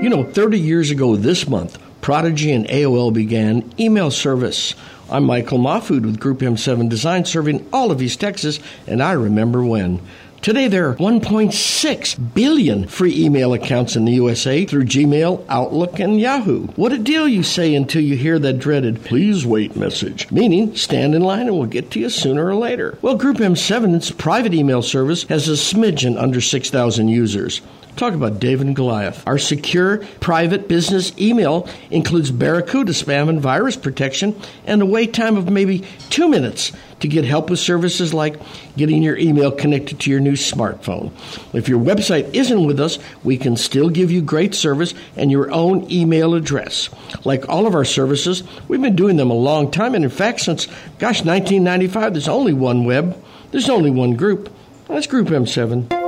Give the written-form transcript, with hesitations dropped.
30 years ago this month, Prodigy and AOL began email service. I'm Michael Mahfood with Group M7 Design, serving all of East Texas, and I remember when. Today, there are 1.6 billion free email accounts in the USA through Gmail, Outlook, and Yahoo. What a deal, you say, until you hear that dreaded "please wait" message, meaning stand in line and we'll get to you sooner or later. Well, Group M7's private email service has a smidgen under 6,000 users. Talk about David and Goliath. Our secure private business email includes Barracuda spam and virus protection and a wait time of maybe 2 minutes to get help with services like getting your email connected to your new smartphone. If your website isn't with us, we can still give you great service and your own email address. Like all of our services, we've been doing them a long time, and in fact, since, 1995, there's only one web, there's only one group. That's Group M7.